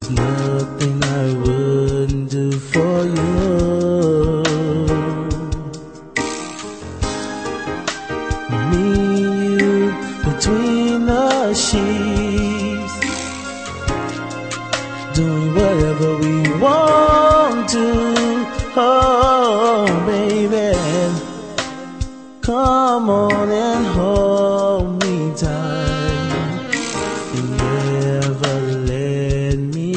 Nothing I wouldn't do for you. Me and you between the sheets, doing whatever we want to. Oh, baby, come on and hold